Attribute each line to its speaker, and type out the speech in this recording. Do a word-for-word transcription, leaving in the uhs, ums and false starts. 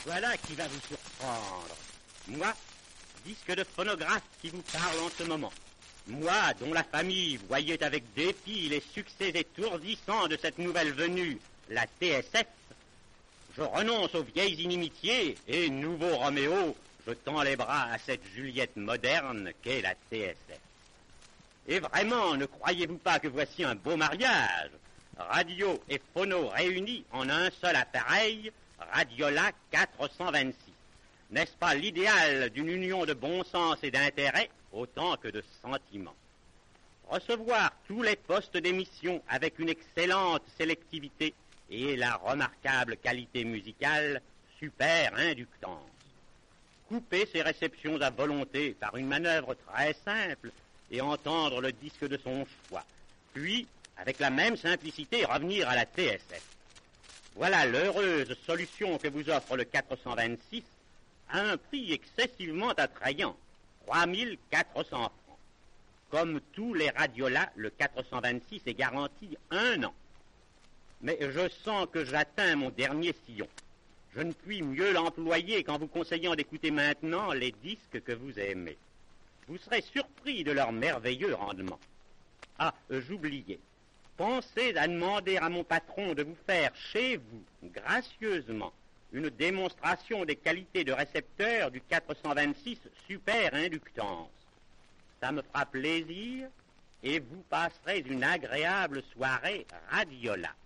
Speaker 1: Voilà qui va vous surprendre. Moi, disque de phonographe qui vous parle en ce moment. Moi, dont la famille voyait avec dépit les succès étourdissants de cette nouvelle venue, la T S F, je renonce aux vieilles inimitiés et, nouveau Roméo, je tends les bras à cette Juliette moderne qu'est la T S F. Et vraiment, ne croyez-vous pas que voici un beau mariage? Radio et phono réunis en un seul appareil, Radiola quatre cent vingt-six. N'est-ce pas l'idéal d'une union de bon sens et d'intérêt autant que de sentiments? Recevoir tous les postes d'émission avec une excellente sélectivité et la remarquable qualité musicale, super inductance. Couper ses réceptions à volonté par une manœuvre très simple et entendre le disque de son choix, puis, avec la même simplicité, revenir à la T S F. Voilà l'heureuse solution que vous offre le quatre cent vingt-six à un prix excessivement attrayant, trois mille quatre cents francs. Comme tous les radiolas, le quatre cent vingt-six est garanti un an. Mais je sens que j'atteins mon dernier sillon. Je ne puis mieux l'employer qu'en vous conseillant d'écouter maintenant les disques que vous aimez. Vous serez surpris de leur merveilleux rendement. Ah, j'oubliais. Pensez à demander à mon patron de vous faire chez vous, gracieusement, une démonstration des qualités de récepteur du quatre cent vingt-six super inductance. Ça me fera plaisir et vous passerez une agréable soirée radiola.